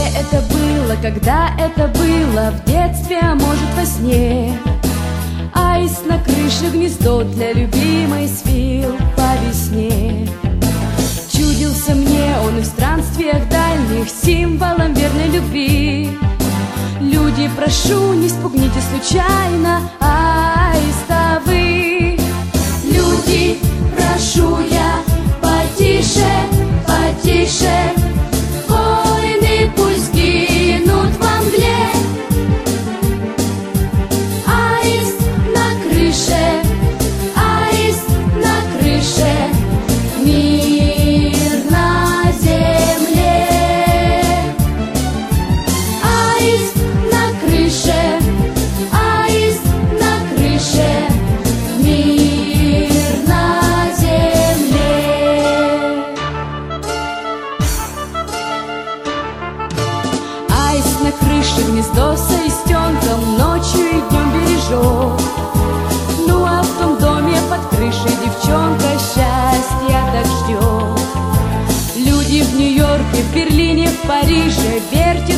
это было, когда это было, в детстве, а может во сне. Аист на крыше, гнездо для любимой свил по весне. Чудился мне он и в странствиях дальних символом верной любви. Люди, прошу, не спугните случайно аиста вы. Люди, прошу я, потише, потише, войны пусть гинут во мгле. Аист на крыше, аист на крыше, мир на земле. Аист на крыше, аист на крыше, мир на земле. Аист на крыше гнездо с аистенком ночью и днем бережет. Ну а в том доме под крышей девчонка счастья так ждет. Люди в Нью-Йорке, в Берлине, в Париже, верьте